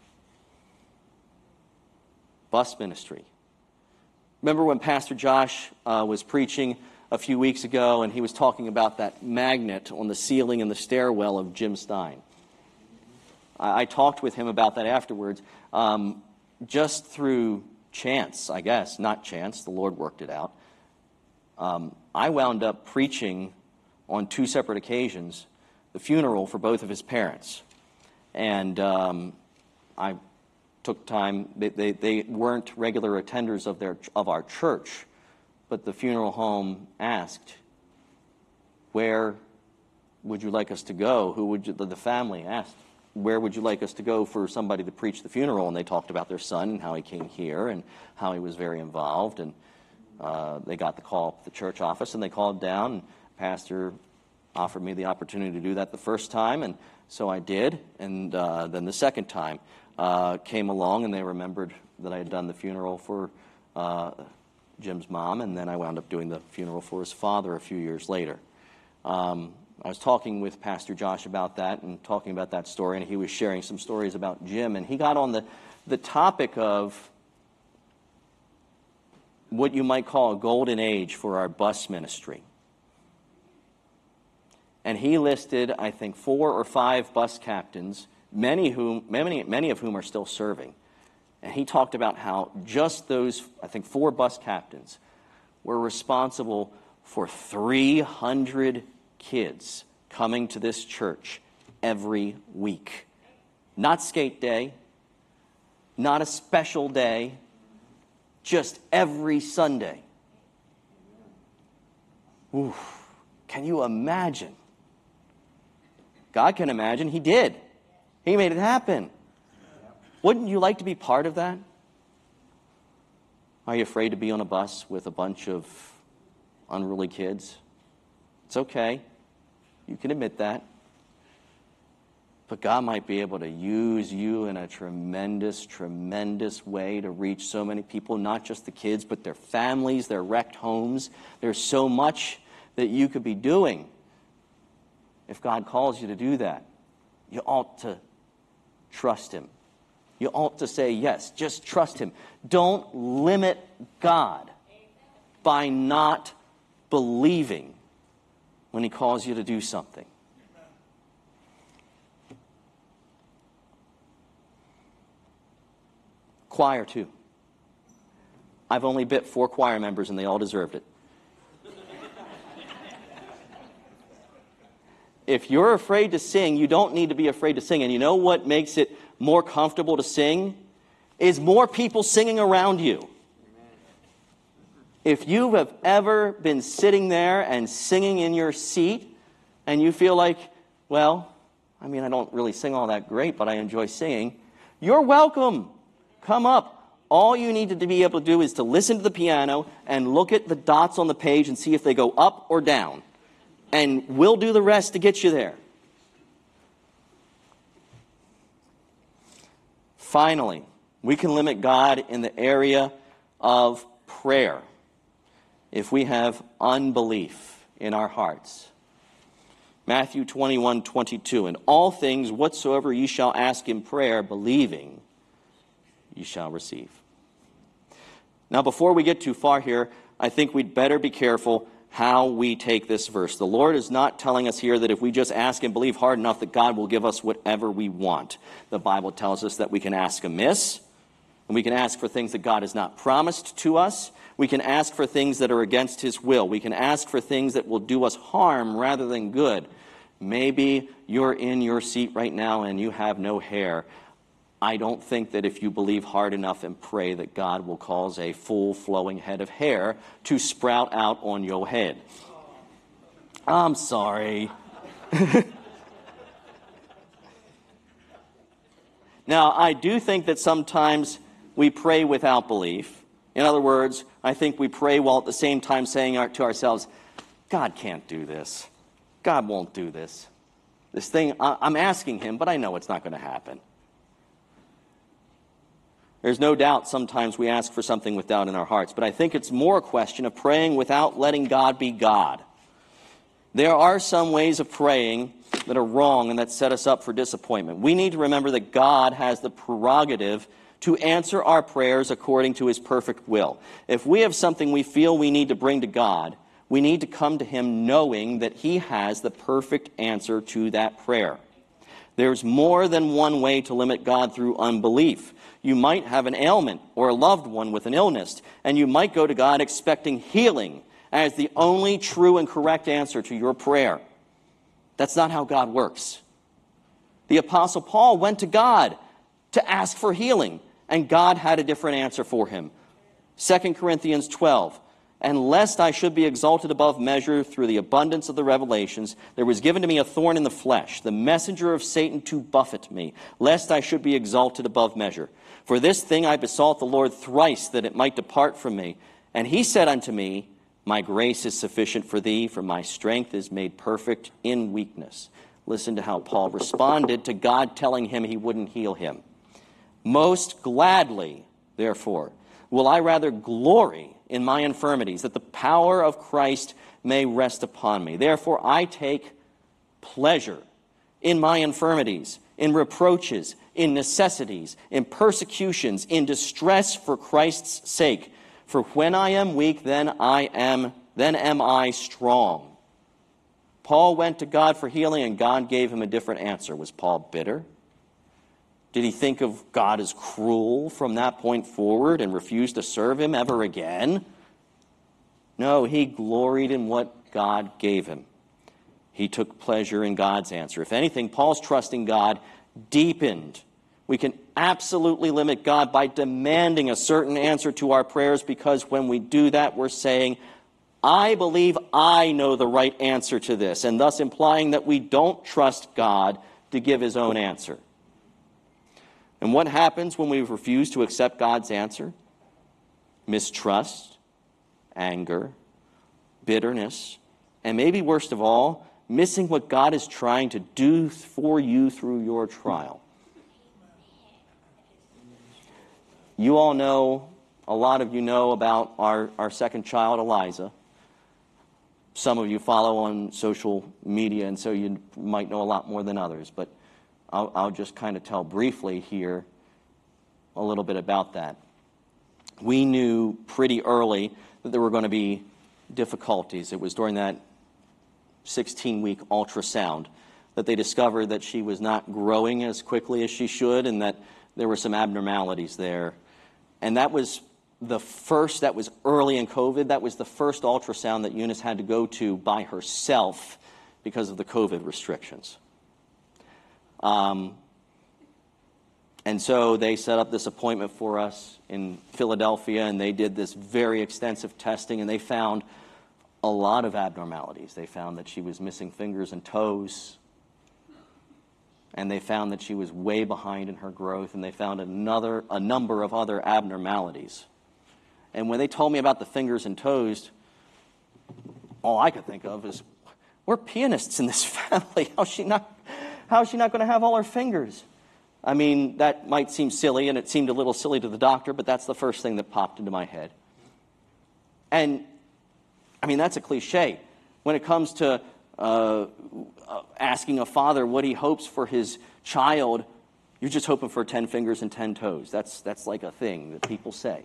Bus ministry. Remember when Pastor Josh uh, was preaching a few weeks ago and he was talking about that magnet on the ceiling in the stairwell of Jim Stein? I, I talked with him about that afterwards. Um, just through chance, I guess, not chance, the Lord worked it out. Um, I wound up preaching on two separate occasions the funeral for both of his parents. And um, I took time, they, they, they weren't regular attenders of, their, of our church, but the funeral home asked, where would you like us to go? Who would you, the family asked, where would you like us to go for somebody to preach the funeral? And they talked about their son and how he came here and how he was very involved. And uh, they got the call at the church office and they called down. And Pastor offered me the opportunity to do that the first time, and so I did. And uh, then the second time uh, came along, and they remembered that I had done the funeral for uh, Jim's mom, and then I wound up doing the funeral for his father a few years later. Um, I was talking with Pastor Josh about that and talking about that story, and he was sharing some stories about Jim, and he got on the, the topic of what you might call a golden age for our bus ministry. And he listed, I think, four or five bus captains, many whom, many, many of whom are still serving. And he talked about how just those, I think, four bus captains were responsible for three hundred kids coming to this church every week. Not skate day, not a special day, just every Sunday. Ooh, can you imagine? God can imagine. He did. He made it happen. Wouldn't you like to be part of that? Are you afraid to be on a bus with a bunch of unruly kids? It's okay. You can admit that. But God might be able to use you in a tremendous, tremendous way to reach so many people, not just the kids, but their families, their wrecked homes. There's so much that you could be doing. If God calls you to do that, you ought to trust Him. You ought to say yes. Just trust Him. Don't limit God by not believing when He calls you to do something. Choir, too. I've only bit four choir members, and they all deserved it. If you're afraid to sing, you don't need to be afraid to sing. And you know what makes it more comfortable to sing? Is more people singing around you. If you have ever been sitting there and singing in your seat and you feel like, well, I mean, I don't really sing all that great, but I enjoy singing, you're welcome. Come up. All you need to be able to do is to listen to the piano and look at the dots on the page and see if they go up or down. And we'll do the rest to get you there. Finally, we can limit God in the area of prayer if we have unbelief in our hearts. Matthew twenty-one twenty-two, in all things whatsoever ye shall ask in prayer, believing, ye shall receive. Now, before we get too far here, I think we'd better be careful how we take this verse. The Lord is not telling us here that if we just ask and believe hard enough that God will give us whatever we want. The Bible tells us that we can ask amiss, and we can ask for things that God has not promised to us. We can ask for things that are against His will. We can ask for things that will do us harm rather than good. Maybe you're in your seat right now and you have no hair. I don't think that if you believe hard enough and pray that God will cause a full flowing head of hair to sprout out on your head. I'm sorry. Now, I do think that sometimes we pray without belief. In other words, I think we pray while at the same time saying to ourselves, God can't do this. God won't do this. This thing, I'm asking Him, but I know it's not going to happen. There's no doubt sometimes we ask for something with doubt in our hearts, but I think it's more a question of praying without letting God be God. There are some ways of praying that are wrong and that set us up for disappointment. We need to remember that God has the prerogative to answer our prayers according to His perfect will. If we have something we feel we need to bring to God, we need to come to Him knowing that He has the perfect answer to that prayer. There's more than one way to limit God through unbelief. You might have an ailment or a loved one with an illness, and you might go to God expecting healing as the only true and correct answer to your prayer. That's not how God works. The Apostle Paul went to God to ask for healing, and God had a different answer for him. Second Corinthians twelve, and lest I should be exalted above measure through the abundance of the revelations, there was given to me a thorn in the flesh, the messenger of Satan to buffet me, lest I should be exalted above measure. For this thing I besought the Lord thrice, that it might depart from me. And He said unto me, my grace is sufficient for thee, for my strength is made perfect in weakness. Listen to how Paul responded to God telling him He wouldn't heal him. Most gladly, therefore, will I rather glory in my infirmities, that the power of Christ may rest upon me. Therefore I take pleasure in my infirmities, in reproaches, in necessities, in persecutions, in distress for Christ's sake. For when I am weak, then I am, then am I strong. Paul went to God for healing, and God gave him a different answer. Was Paul bitter? Did he think of God as cruel from that point forward and refuse to serve Him ever again? No, he gloried in what God gave him. He took pleasure in God's answer. If anything, Paul's trust in God deepened. We can absolutely limit God by demanding a certain answer to our prayers, because when we do that, we're saying, I believe I know the right answer to this, and thus implying that we don't trust God to give His own answer. And what happens when we refuse to accept God's answer? Mistrust, anger, bitterness, and maybe worst of all, missing what God is trying to do for you through your trial. You all know, a lot of you know about our, our second child, Eliza. Some of you follow on social media, and so you might know a lot more than others, but I'll, I'll just kind of tell briefly here a little bit about that. We knew pretty early that there were going to be difficulties. It was during that sixteen-week ultrasound that they discovered that she was not growing as quickly as she should, and that there were some abnormalities there. And that was the first, that was early in COVID, that was the first ultrasound that Eunice had to go to by herself because of the COVID restrictions. Um, And so they set up this appointment for us in Philadelphia, and they did this very extensive testing, and they found a lot of abnormalities. They found that she was missing fingers and toes, and they found that she was way behind in her growth, and they found another a number of other abnormalities. And when they told me about the fingers and toes, all I could think of is, we're pianists in this family. How's she not, how's she not going to have all her fingers? I mean, that might seem silly, and it seemed a little silly to the doctor, but that's the first thing that popped into my head. And, I mean, that's a cliche. When it comes to uh, asking a father what he hopes for his child, you're just hoping for ten fingers and ten toes. That's, that's like a thing that people say.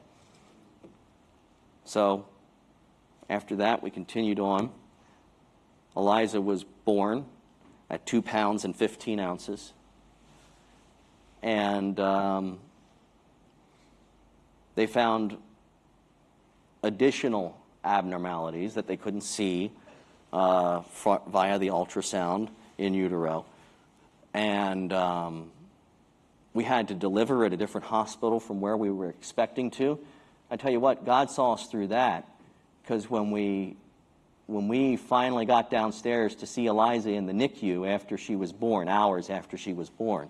So, after that, we continued on. Eliza was born at two pounds and fifteen ounces. And um, they found additional abnormalities that they couldn't see uh, for, via the ultrasound in utero. And um, we had to deliver at a different hospital from where we were expecting to. I tell you what, God saw us through that, because when we when we finally got downstairs to see Eliza in the N I C U after she was born, hours after she was born,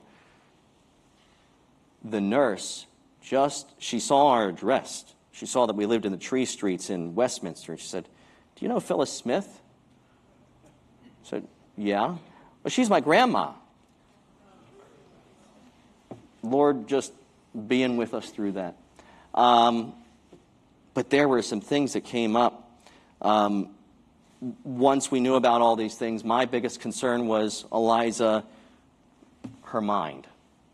the nurse just, she saw our address. She saw that we lived in the Tree Streets in Westminster. She said, "Do you know Phyllis Smith?" I said, "Yeah." "Well, she's my grandma." Lord just being with us through that. Um, but there were some things that came up. Um, once we knew about all these things, my biggest concern was Eliza, her mind.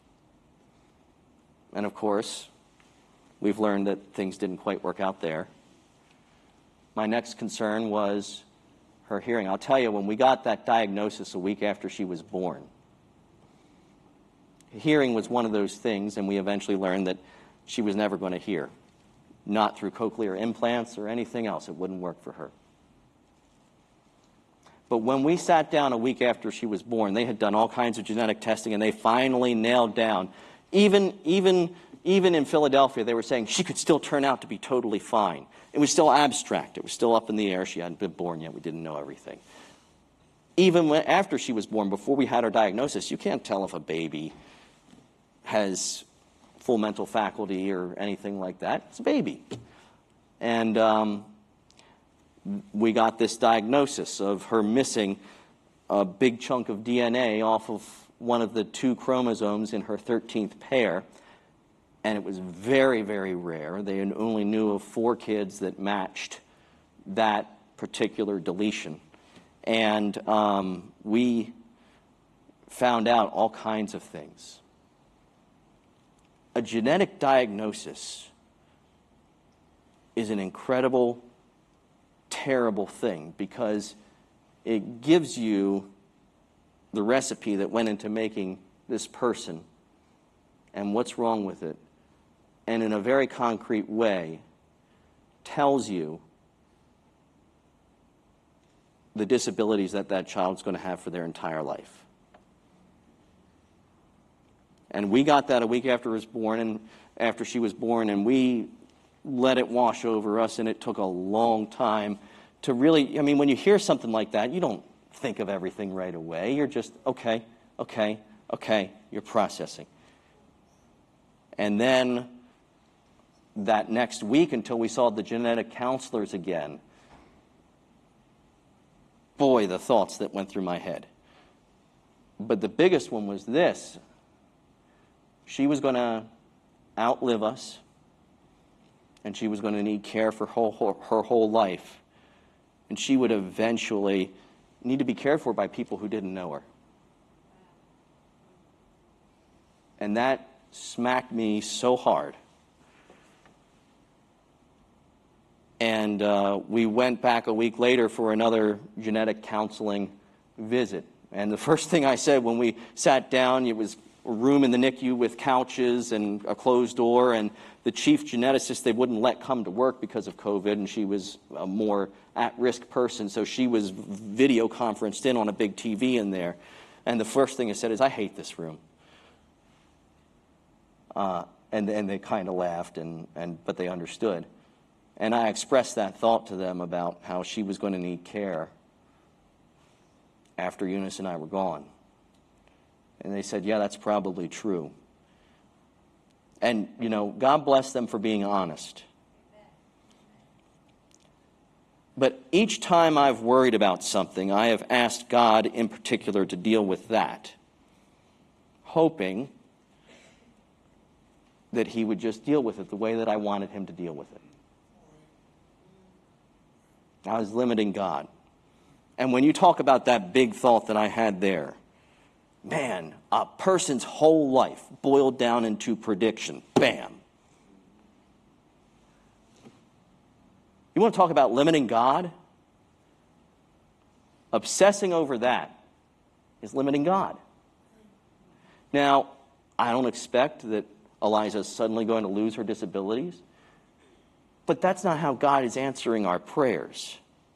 And of course, we've learned that things didn't quite work out there. My next concern was her hearing. I'll tell you, when we got that diagnosis a week after she was born, hearing was one of those things, and we eventually learned that she was never going to hear. Not through cochlear implants or anything else. It wouldn't work for her. But when we sat down a week after she was born, they had done all kinds of genetic testing, and they finally nailed down, even, even, even in Philadelphia, they were saying she could still turn out to be totally fine. It was still abstract. It was still up in the air. She hadn't been born yet. We didn't know everything. Even when, after she was born, before we had our diagnosis, you can't tell if a baby has full mental faculty or anything like that. It's a baby. And um, we got this diagnosis of her missing a big chunk of D N A off of one of the two chromosomes in her thirteenth pair. And it was very, very rare. They only knew of four kids that matched that particular deletion. And um, we found out all kinds of things. A genetic diagnosis is an incredible, terrible thing, because it gives you the recipe that went into making this person and what's wrong with it, and in a very concrete way tells you the disabilities that that child's going to have for their entire life. And we got that a week after it was born, and after she was born, and we let it wash over us, and it took a long time to really, I mean, when you hear something like that, you don't think of everything right away. You're just, okay, okay, okay, you're processing. And then that next week, until we saw the genetic counselors again, boy, the thoughts that went through my head. But the biggest one was this. She was going to outlive us, and she was going to need care for her, her, her whole life. And she would eventually need to be cared for by people who didn't know her. And that smacked me so hard. And uh, we went back a week later for another genetic counseling visit. And the first thing I said when we sat down, it was a room in the N I C U with couches and a closed door, and the chief geneticist they wouldn't let come to work because of COVID, and she was a more at-risk person, so she was video conferenced in on a big T V in there. And the first thing I said is, "I hate this room." Uh, and, and they kind of laughed, and, and but they understood. And I expressed that thought to them about how she was going to need care after Eunice and I were gone. And they said, yeah, that's probably true. And, you know, God bless them for being honest. But each time I've worried about something, I have asked God in particular to deal with that, hoping that he would just deal with it the way that I wanted him to deal with it. I was limiting God. And when you talk about that big thought that I had there, man, a person's whole life boiled down into prediction. Bam. You want to talk about limiting God? Obsessing over that is limiting God. Now, I don't expect that Eliza's suddenly going to lose her disabilities, but that's not how God is answering our prayers.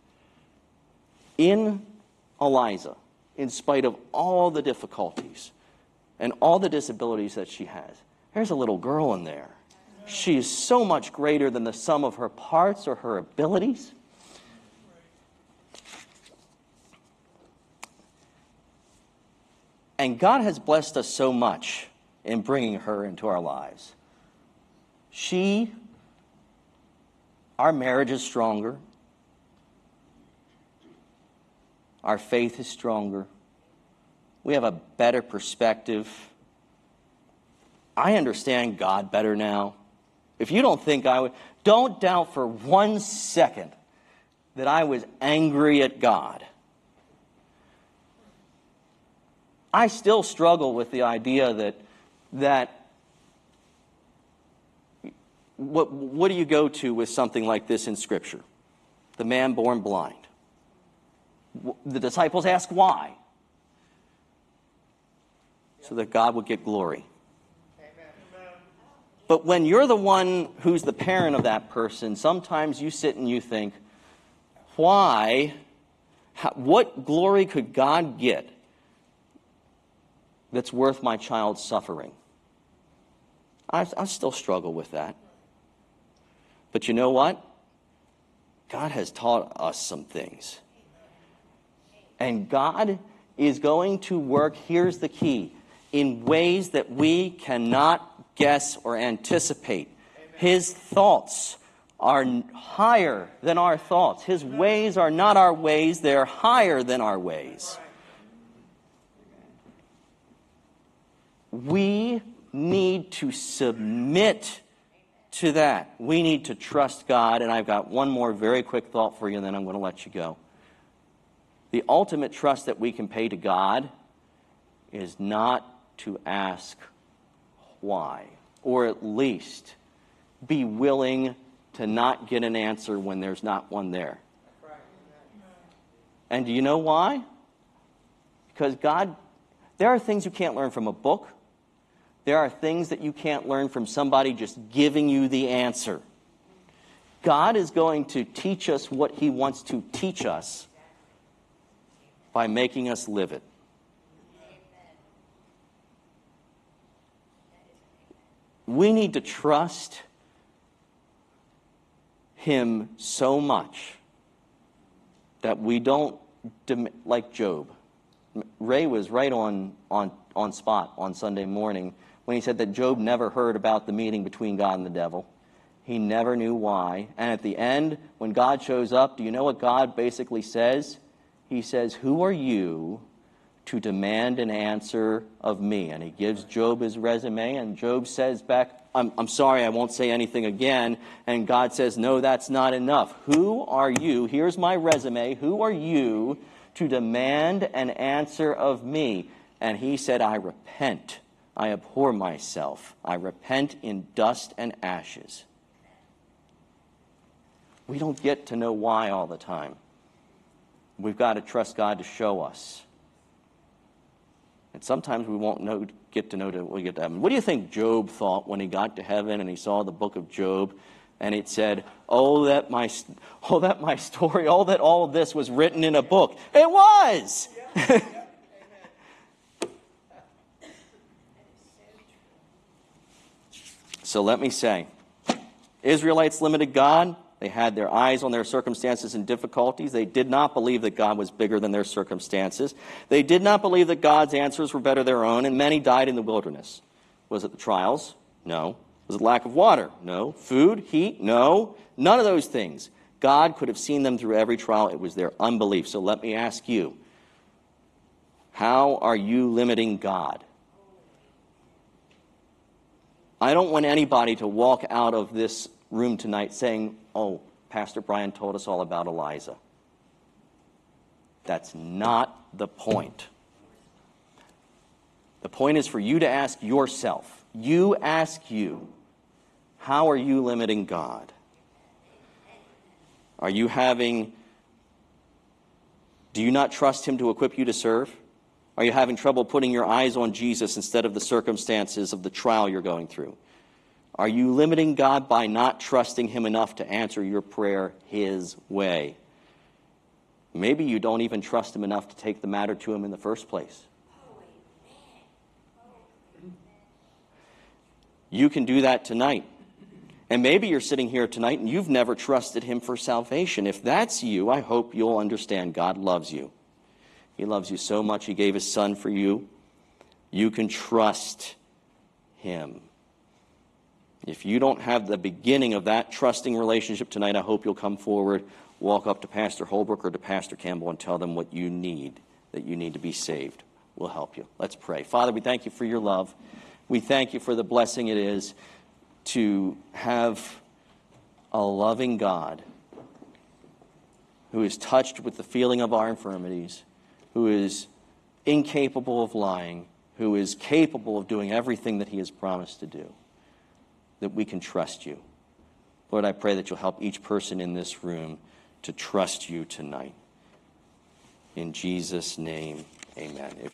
In Eliza, in spite of all the difficulties and all the disabilities that she has, there's a little girl in there. She is so much greater than the sum of her parts or her abilities. And God has blessed us so much in bringing her into our lives. She, our marriage is stronger. Our faith is stronger. We have a better perspective. I understand God better now. If you don't think I would, don't doubt for one second that I was angry at God. I still struggle with the idea that that what what do you go to with something like this in Scripture? The man born blind. The disciples ask why? So that God would get glory. But when you're the one who's the parent of that person, sometimes you sit and you think, why, how, what glory could God get that's worth my child's suffering? I, I still struggle with that. But you know what? God has taught us some things. And God is going to work, here's the key, in ways that we cannot guess or anticipate. Amen. His thoughts are higher than our thoughts. His ways are not our ways, they're higher than our ways. We need to submit to that. We need to trust God. And I've got one more very quick thought for you, and then I'm going to let you go. The ultimate trust that we can pay to God is not to ask why, or at least be willing to not get an answer when there's not one there. And do you know why? Because God, there are things you can't learn from a book. There are things that you can't learn from somebody just giving you the answer. God is going to teach us what He wants to teach us by making us live it. We need to trust Him so much that we don't, like Job. Ray was right on, on, on spot on Sunday morning when he said that Job never heard about the meeting between God and the devil. He never knew why. And at the end, when God shows up, do you know what God basically says? He says, "Who are you to demand an answer of me?" And he gives Job his resume, and Job says back, I'm, I'm sorry, I won't say anything again. And God says, no, that's not enough. Who are you? Here's my resume. Who are you to demand an answer of me? And he said, I repent. I abhor myself. I repent in dust and ashes. We don't get to know why all the time. We've got to trust God to show us. And sometimes we won't know, get to know till we get to heaven. What do you think Job thought when he got to heaven and he saw the book of Job and it said, oh, that my, oh, that my story, oh, that all of this was written in a book. It was! So let me say, Israelites limited God. They had their eyes on their circumstances and difficulties. They did not believe that God was bigger than their circumstances. They did not believe that God's answers were better than their own, and many died in the wilderness. Was it the trials? No. Was it lack of water? No. Food? Heat? No. None of those things. God could have seen them through every trial. It was their unbelief. So let me ask you, how are you limiting God? I don't want anybody to walk out of this room tonight saying, oh, Pastor Brian told us all about Eliza. That's not the point. The point is for you to ask yourself. You ask you, how are you limiting God? Are you having, do you not trust him to equip you to serve? Are you having trouble putting your eyes on Jesus instead of the circumstances of the trial you're going through? Are you limiting God by not trusting him enough to answer your prayer his way? Maybe you don't even trust him enough to take the matter to him in the first place. You can do that tonight. And maybe you're sitting here tonight and you've never trusted him for salvation. If that's you, I hope you'll understand God loves you. He loves you so much, he gave his son for you. You can trust him. If you don't have the beginning of that trusting relationship tonight, I hope you'll come forward, walk up to Pastor Holbrook or to Pastor Campbell and tell them what you need, that you need to be saved. We'll help you. Let's pray. Father, we thank you for your love. We thank you for the blessing it is to have a loving God who is touched with the feeling of our infirmities, who is incapable of lying, who is capable of doing everything that he has promised to do, that we can trust you. Lord, I pray that you'll help each person in this room to trust you tonight. In Jesus' name, amen. If